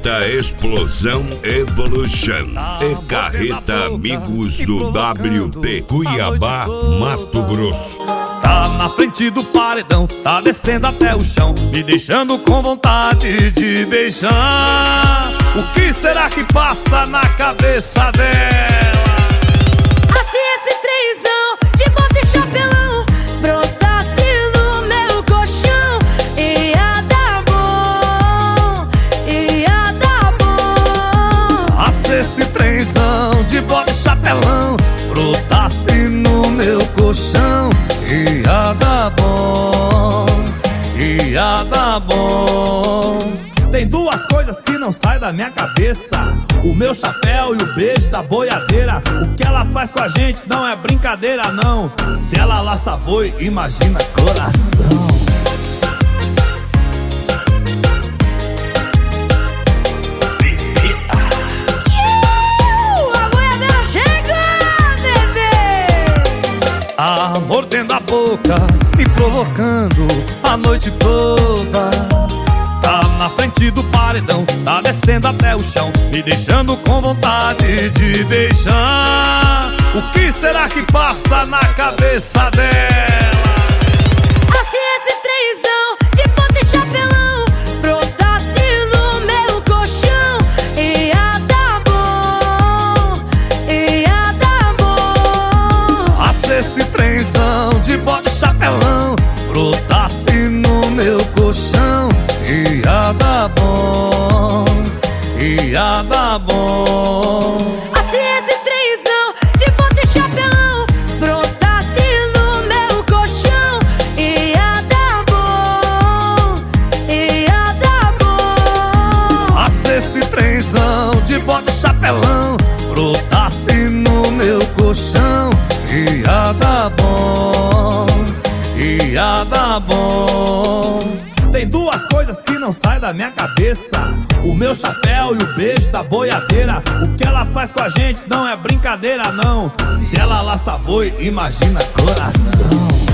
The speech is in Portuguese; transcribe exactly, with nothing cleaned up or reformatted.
Carreta Explosão Evolution é carreta amigos do W T Cuiabá, Mato Grosso. Tá na frente do paredão, tá descendo até o chão, me deixando com vontade de beijar. O que será que passa na cabeça dela? Se esse trenzão de bota e chapelão brotasse no meu colchão, ia dar bom, ia dar bom. Ah, se esse trenzão de bota e chapelão brotasse no meu colchão, ia dar bom, ia dar bom. Tem duas coisas que não saem da minha cabeça: o meu chapéu e o beijo da boiadeira. O que ela faz com a gente não é brincadeira não. Se ela laça boi, imagina coração. Uh, a boiadeira chega, bebê! Ah, mordendo a boca, me provocando a noite toda. Tá na frente do paredão, tá descendo até o chão, me deixando com vontade de beijar. O que será que passa na cabeça dela? Ah, se esse trenzão de bota e chapelão brotasse no meu colchão, ia dar bom, ia dar bom. Ah, se esse trenzão de bota e chapelão brotasse no meu colchão, ia dar bom, ia dar bom. Ah, se esse trenzão de bota e chapelão brotasse no meu colchão, ia dar bom, ia dar bom. Ah, se esse trenzão de bota e chapelão brotasse no meu colchão, ia dar bom, ia dar bom. Tem duas coisas que não saem da minha cabeça: o meu chapéu e o beijo da boiadeira. O que ela faz com a gente não é brincadeira não. Se ela laça boi, imagina coração.